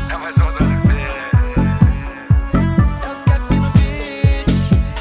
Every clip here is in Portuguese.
É mais um do LP. É os Cap no beat.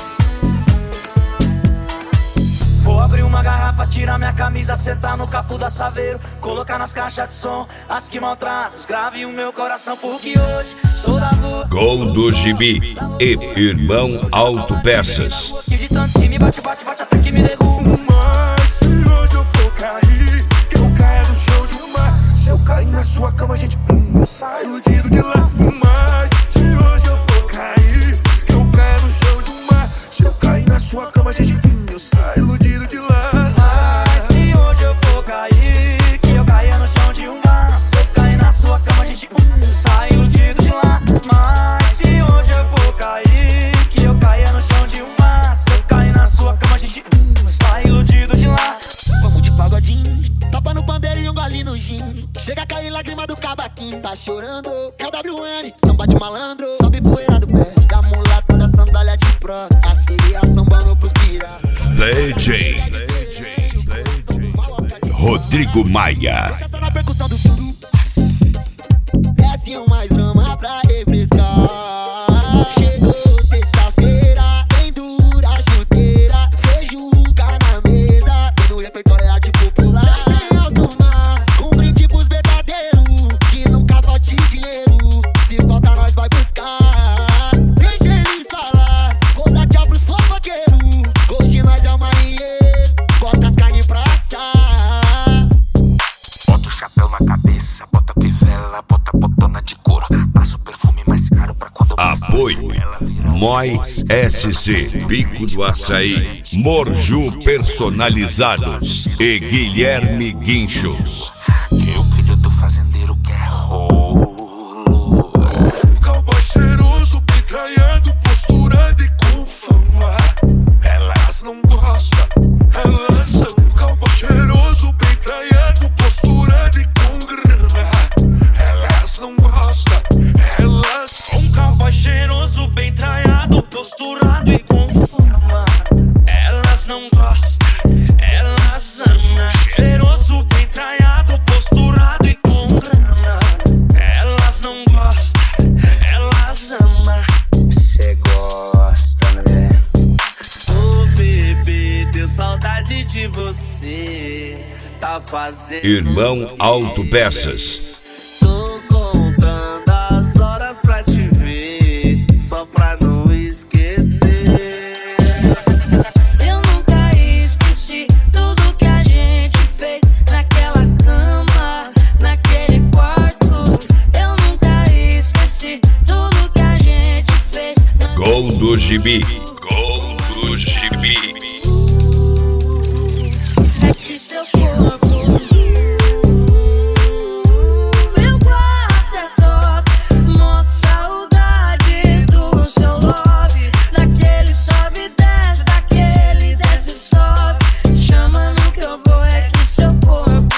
Vou abrir uma garrafa, tirar minha camisa, sentar no capô da Saveiro, colocar nas caixas de som as que maltratam, grave o meu coração, porque hoje sou da rua. Gol do Gibi e Irmão Autopeças. Que de tanto que me bate, bate, bate até que me derruba. Mas se hoje eu for cair, que eu caia no chão de um mar. Se eu cair na sua cama, gente, eu saio iludido de lá. Mas se hoje eu for cair, que eu caia no chão de um mar. Se eu cair na sua cama, gente, eu saio iludido de lá. Mas se hoje eu for cair, que eu caia no chão de um mar. Se eu cair na sua cama, gente, sai iludido de lá. Mas se hoje eu for cair, que eu caia no chão de um mar. Se eu cair na sua cama, gente, sai iludido de lá. Vamos de pagodinho, tapa no pandeiro e um golinho no gin. Chega a cair lágrima do cavaquinho. Tá chorando, KWN, samba de malandro. Sobe poeira do pé, da mulata da sandália de prata. A sereia sambando pros pira. DJ Rodrigo Maia. Essa na percussão do suru. Desce mais drama pra refrescar. Chegou sexta-feira, bem dura a chuteira. Feijuca na mesa, e no repertório é arte popular. Tem alto mar, com brinde pros verdadeiros, que nunca falte dinheiro. Se falta nós vai buscar. Deixa eles falar, vou dar tchau pros fofoqueiros. Hoje nós é o marinheiro, bota as carnes pra assar. Bota o chapéu na cabeça, bota pivela, bota botona de couro. Passa o perfume mais caro pra quando Apoio Moi SC, Bico do Açaí, Morju Personalizados e Guilherme Guinchos. Que o filho do fazendeiro quer rolo. Cowboy cheiroso, picanhado, posturado e com fama. Elas não gostam, elas são cowboy cheiroso, picanhado, posturado e com grana. Elas não gostam, elas são Cowboy cheiroso, bem traiado, posturado e com forma. Elas não gostam, elas amam. Cheiroso, bem traiado, posturado e com grana. Elas não gostam, elas amam. Cê gosta, né? Ô bebê, deu saudade de você. Tá fazendo. Irmão Autopeças. Tô contando as horas pra te ver, só pra não esquecer. Eu nunca esqueci tudo que a gente fez naquela cama, naquele quarto. Eu nunca esqueci tudo que a gente fez. Gol do Gibi. Gol do Gibi. É que seu corpo, meu quarto é top. Mó saudade do seu love. Daquele sobe e desce, daquele desce e sobe. Chama no que eu vou, é que seu corpo.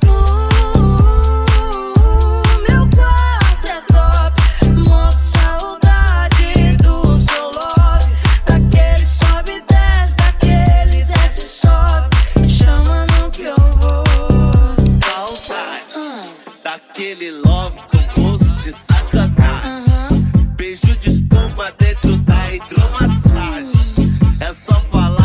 Meu quarto é top. Mó saudade do seu love. Daquele sobe e desce, daquele desce e sobe. Chama no que eu vou. Saudade daquele love com gosto de sacanagem. Beijo de espuma dentro da hidromassagem. É só falar